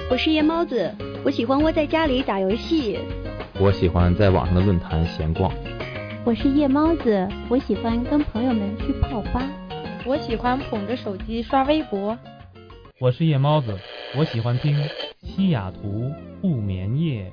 我是夜猫子，我喜欢窝在家里打游戏。 我喜欢在网上的论坛闲逛。 我是夜猫子，我喜欢跟朋友们去泡吧。 我喜欢捧着手机刷微博。 我是夜猫子，我喜欢听西雅图不眠夜。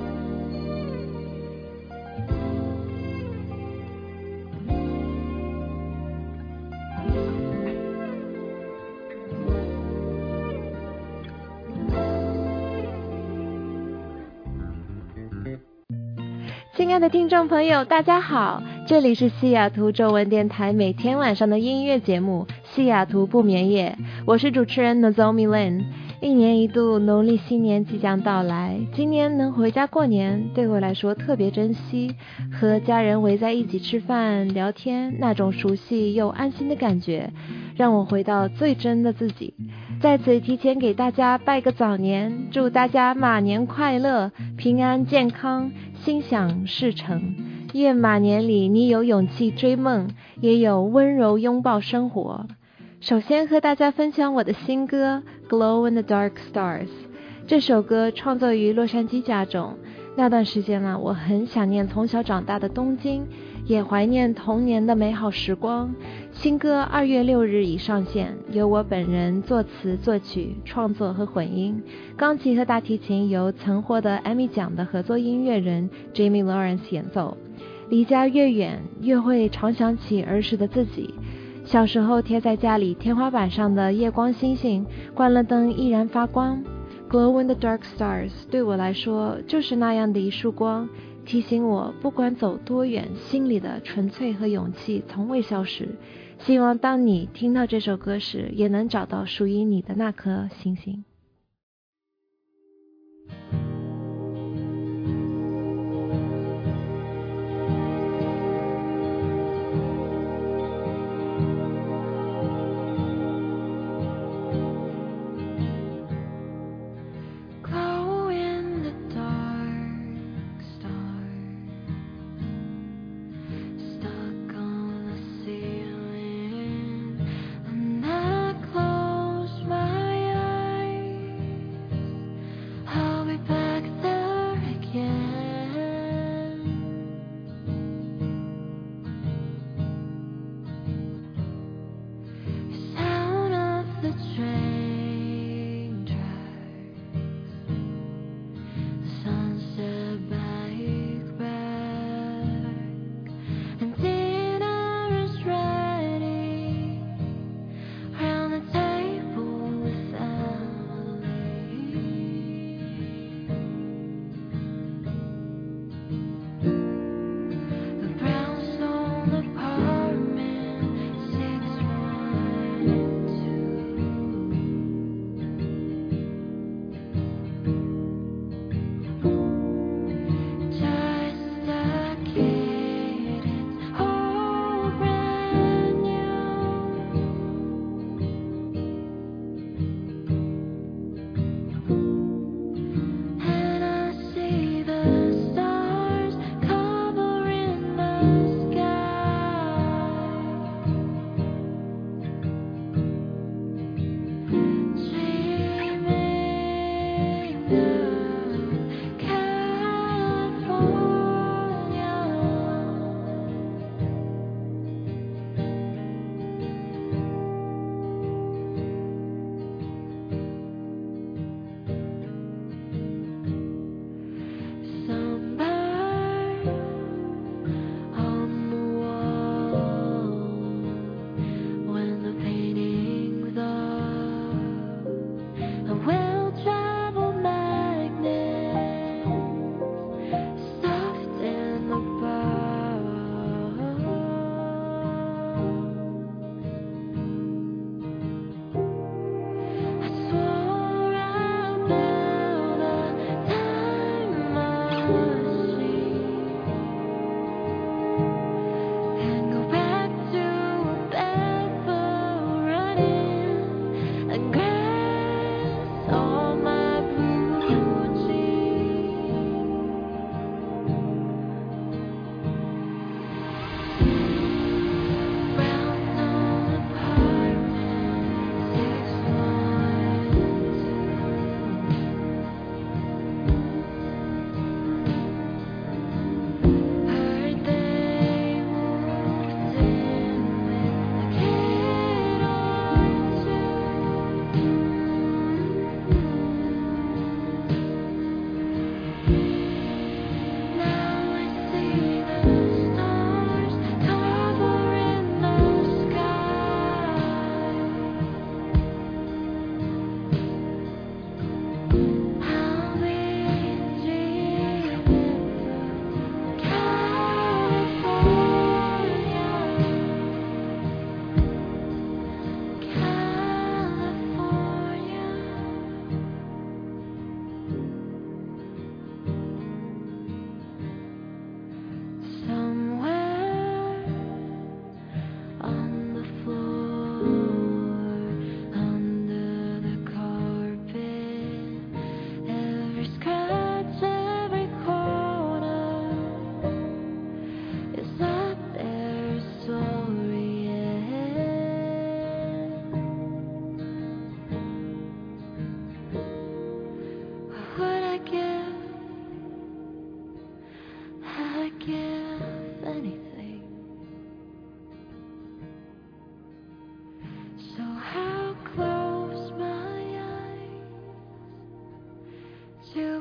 亲爱的听众朋友，大家好，这里是西雅图中文电台每天晚上的音乐节目西雅图不眠夜，我是主持人 Nozomi Lin。 一年一度农历新年即将到来，今年能回家过年对我来说特别珍惜，和家人围在一起吃饭聊天，那种熟悉又安心的感觉让我回到最真的自己。在此提前给大家拜个早年，祝大家马年快乐，平安健康，心想事成。愿马年里你有勇气追梦，也有温柔拥抱生活。首先和大家分享我的新歌 Glow in the Dark Stars。 这首歌创作于洛杉矶家中，那段时间我很想念从小长大的东京，也怀念童年的美好时光。新歌2月6日已上线，由我本人作词作曲创作和混音，钢琴和大提琴由曾获得 Emmy 奖的合作音乐人 Jamie Lawrence 演奏。离家越远，越会常想起儿时的自己。小时候贴在家里天花板上的夜光星星，关了灯依然发光。 Glow in the Dark Stars 对我来说就是那样的一束光，提醒我不管走多远，心里的纯粹和勇气从未消失。希望当你听到这首歌时，也能找到属于你的那颗星星。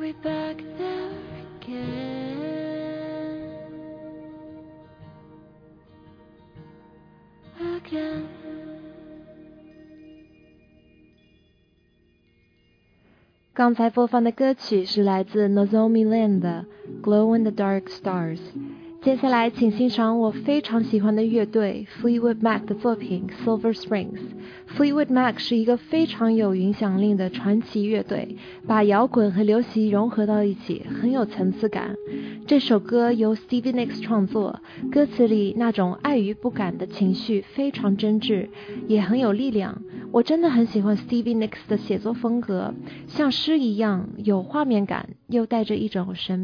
we back there again? 刚才播放的歌曲是来自 Nozomi Land 的 Glow in the Dark Stars。接下来请欣赏我非常喜欢的乐队 Fleetwood Mac 的作品 Silver Springs。Fleetwood Mac 是一个非常有影响力的传奇乐队，把摇滚和流行融合到一起，很有层次感。这首歌由 Stevie Nicks 创作，歌词里那种爱与不敢的情绪非常真挚，也很有力量。我真的很喜欢 Stevie Nicks 的写作风格，像诗一样有画面感，又带着一种神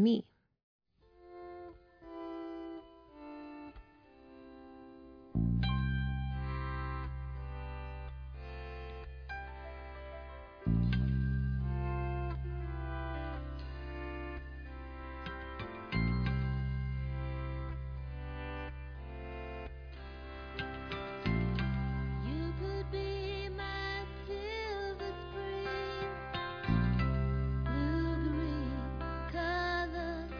秘。Blue-green color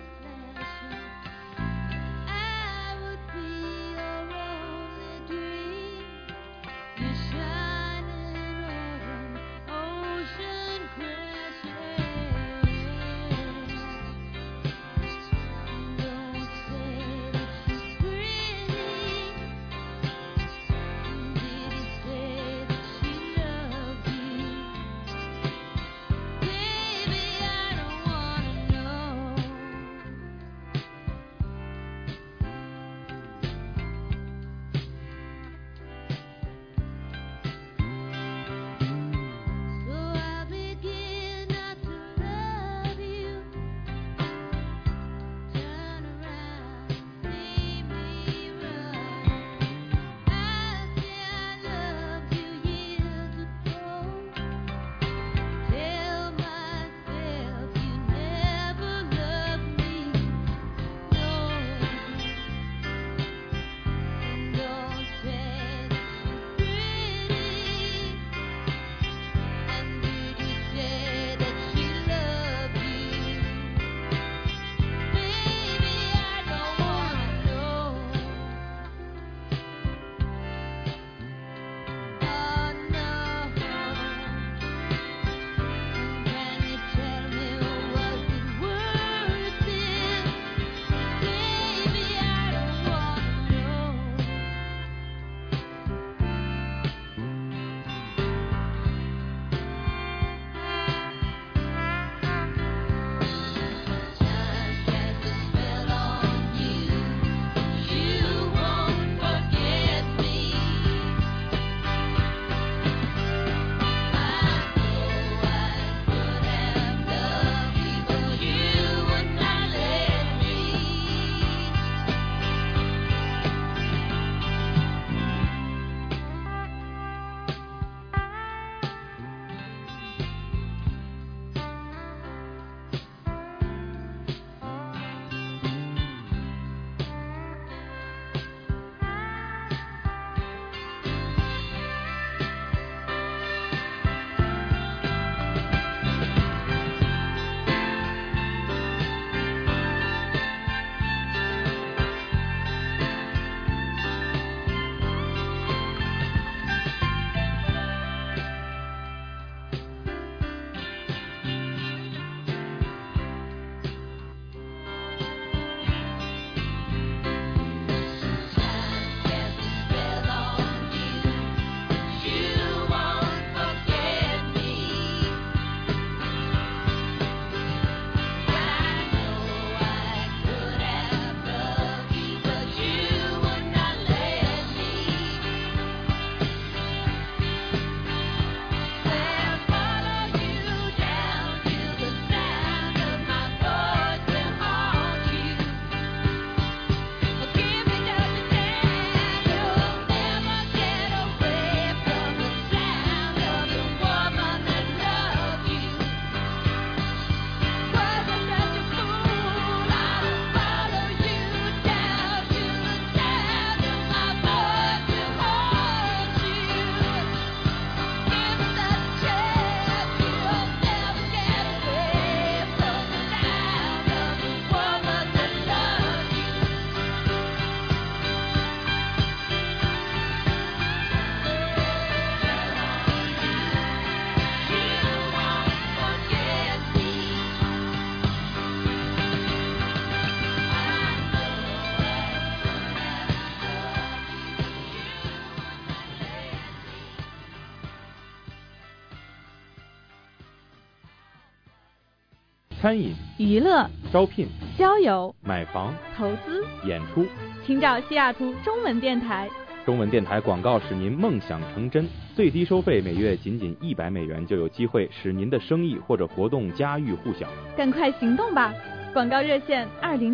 餐饮、 娱乐、 招聘、 交友、 买房、 投资、 演出， 请找西雅图中文电台。 中文电台广告使您梦想成真，最低收费每月仅$100就有机会使您的生意或者活动家喻户晓。 赶快行动吧！广告热线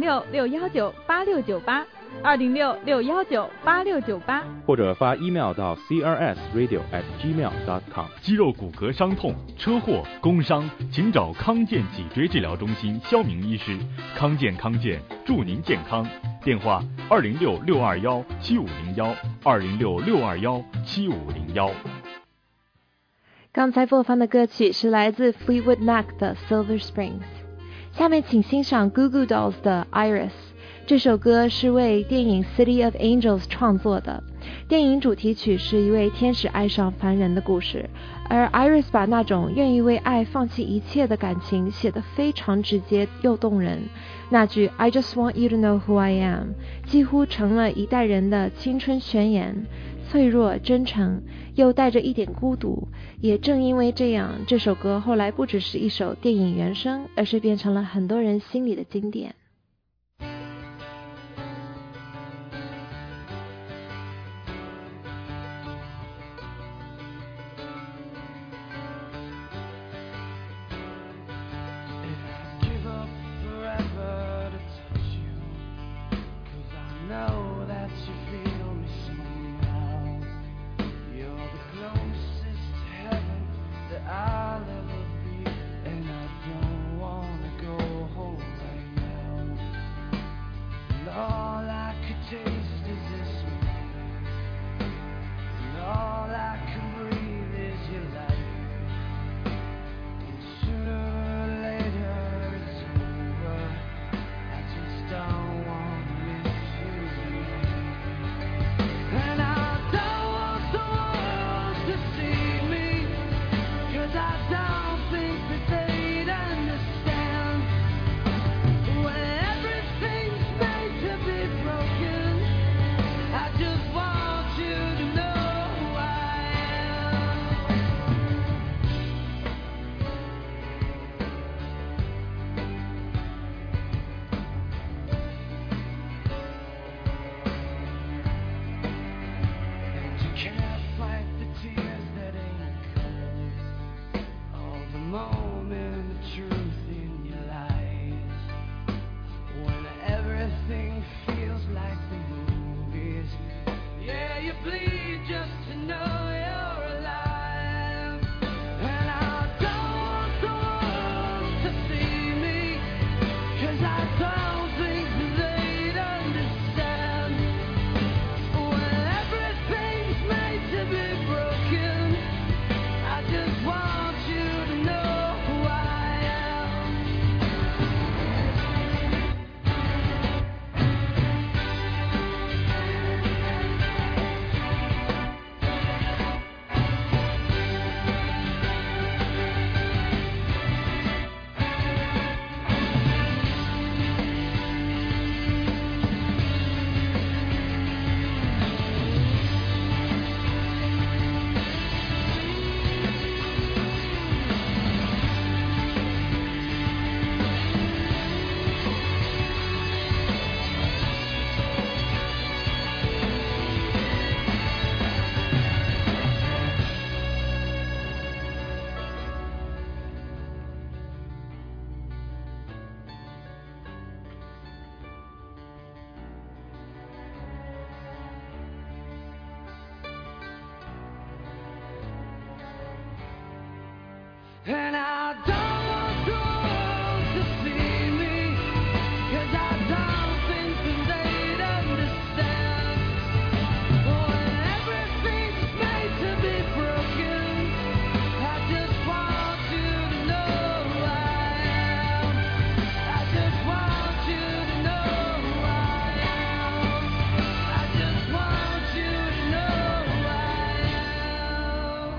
206-619-8698，206-619-8698， 或者发 email 到 crsradio@gmail.com。 肌肉骨骼伤痛、车祸、工伤，请找康健脊椎治疗中心肖明医师。康健，祝您健康。电话206-621-7501，206-621-7501。 刚才播放的歌曲是来自 Fleetwood Mac 的 Silver Springs。下面请欣赏 Goo Goo Dolls 的 Iris。这首歌是为电影 City of Angels 创作的。电影主题曲是一位天使爱上凡人的故事，而 Iris 把那种愿意为爱放弃一切的感情写得非常直接又动人。那句 I just want you to know who I am 几乎成了一代人的青春宣言，脆弱真诚又带着一点孤独。也正因为这样，这首歌后来不只是一首电影原声，而是变成了很多人心里的经典。 And I don't want the world to see me, 'cause I don't think that they'd understand. When everything's made to be broken, I just want you to know who I am. I just want you to know who I am. I just want you to know who I am.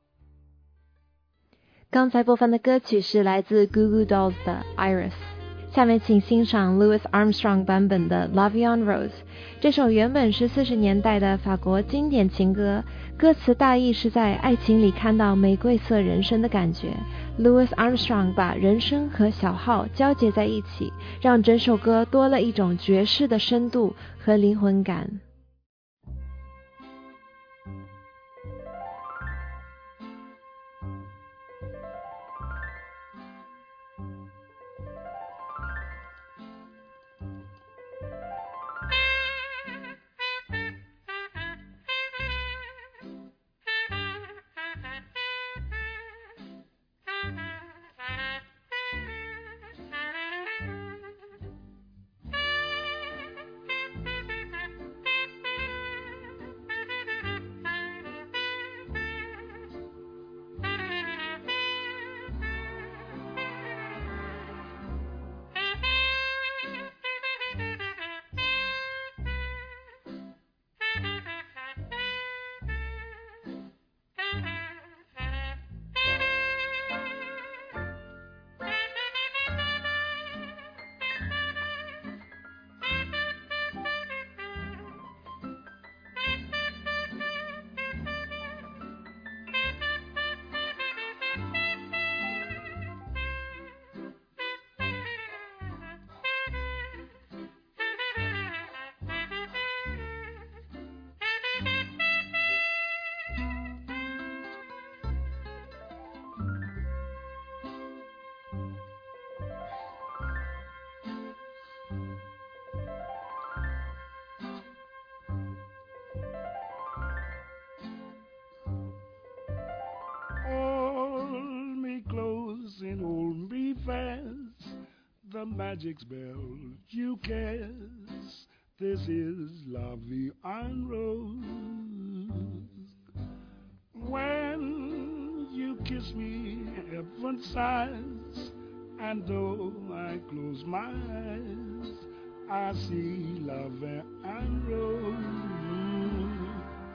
刚才播放的歌曲是来自 Goo Goo Dolls 的 Iris。 下面请欣赏 Louis Armstrong 版本的 La Vie en Rose。 这首原本是40年代的法国经典情歌，歌词大意是在爱情里看到玫瑰色人生的感觉。 Louis Armstrong 把人声和小号交结在一起，让整首歌多了一种爵士的深度和灵魂感。 And hold me fast, the magic spell you cast. This is La Vie en Rose. When you kiss me, heaven sighs, and though I close my eyes, I see La Vie en Rose.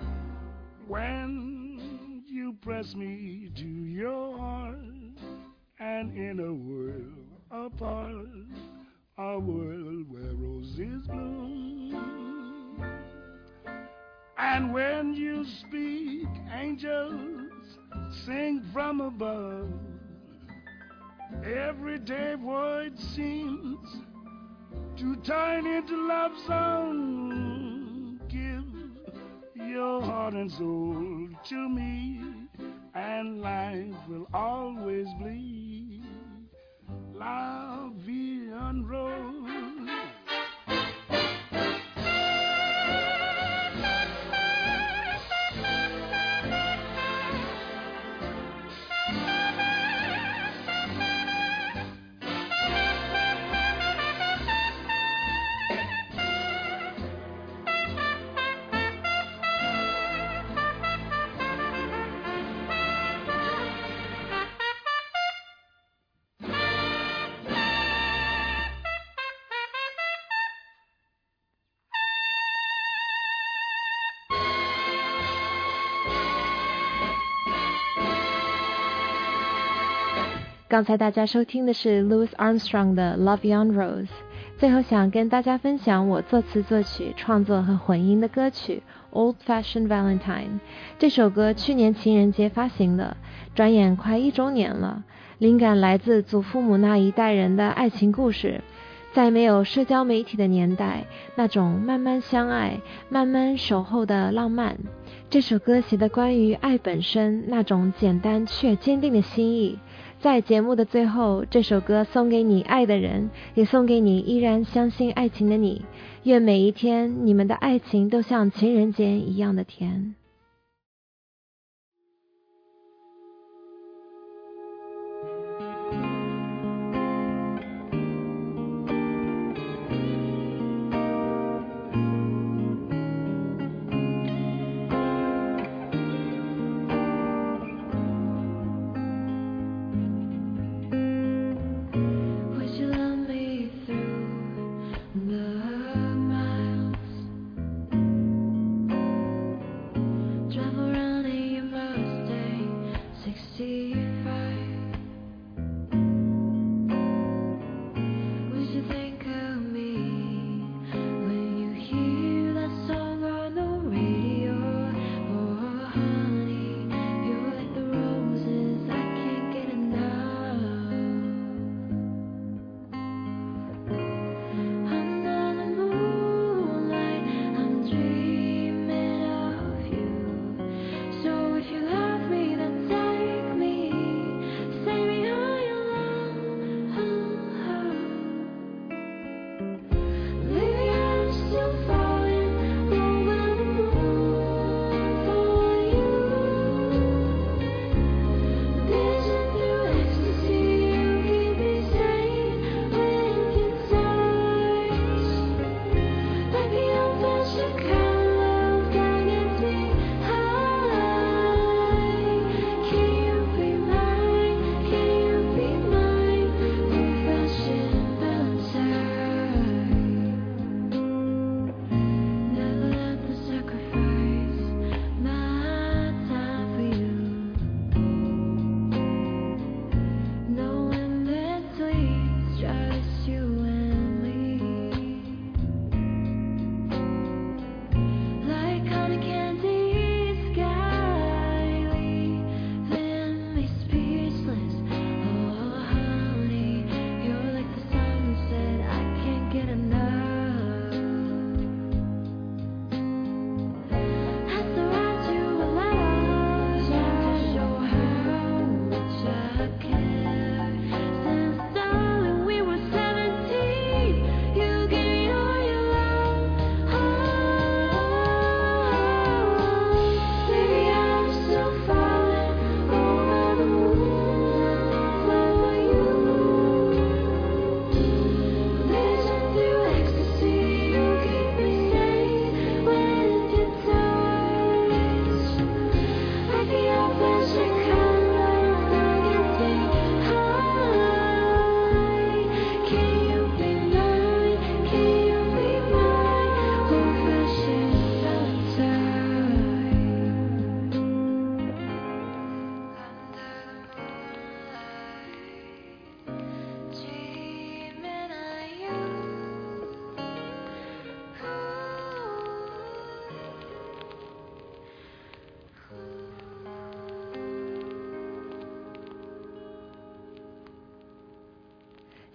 When you press me to your heart, and in a world apart, a world where roses bloom. And when you speak, angels sing from above. Everyday void seems to turn into love song. Give your heart and soul to me, and life will always bleed La Vie en Rose. 刚才大家收听的是 Louis Armstrong 的 La Vie en Rose。 最后想跟大家分享我作词作曲创作和混音的歌曲 Old Fashioned Valentine。 这首歌去年情人节发行的，转眼快1周年了。灵感来自祖父母那一代人的爱情故事，在没有社交媒体的年代，那种慢慢相爱慢慢守候的浪漫。这首歌写的关于爱本身那种简单却坚定的心意。在节目的最后，这首歌送给你爱的人，也送给你依然相信爱情的你。愿每一天你们的爱情都像情人节一样的甜。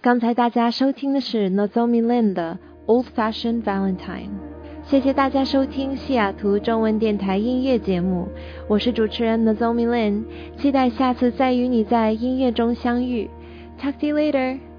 刚才大家收听的是 Nozomi Lin 的 Old Fashioned Valentine。谢谢大家收听西雅图中文电台音乐节目，我是主持人 Nozomi Lin， 期待下次再与你在音乐中相遇。Talk to you later.